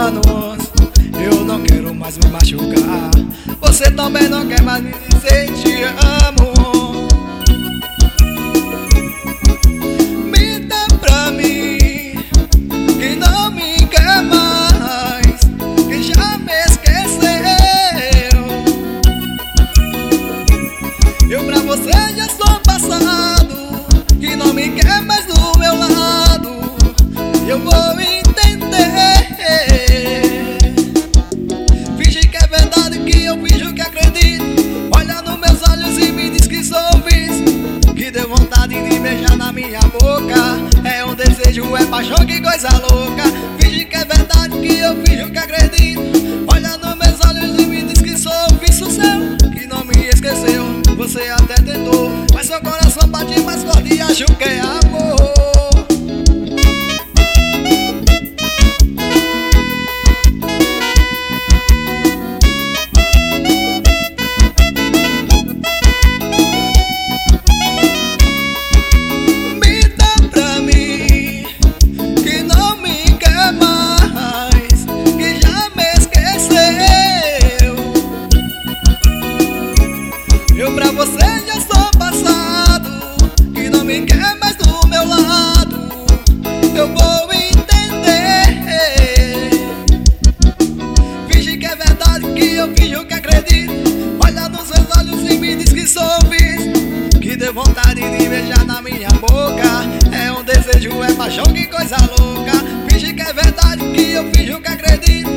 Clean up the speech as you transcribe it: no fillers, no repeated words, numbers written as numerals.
anos. Eu não quero mais me machucar. Você também não quer mais me dizer te amo. Minta pra mim que não me quer mais, que já me esqueceu. Eu pra você já sou passado, que não me quer mais do meu lado. Eu vou entender. Finge que é verdade, que eu finjo que acredito. Olha nos meus olhos e me diz que sou visto, que deu vontade de beijar na minha boca. É um desejo, é paixão, que coisa louca. Finge que é verdade, que eu finjo que acredito. Olha nos meus olhos e me diz que sou visto seu, que não me esqueceu. Você até tentou, mas seu coração bate mais forte e acho que é amor. Eu pra você já sou passado, que não me quer mais do meu lado. Eu vou entender. Finge que é verdade, que eu finjo que acredito. Olha nos seus olhos e me diz que sou visto, que deu vontade de beijar na minha boca. É um desejo, é paixão, que coisa louca. Finge que é verdade, que eu finjo que acredito.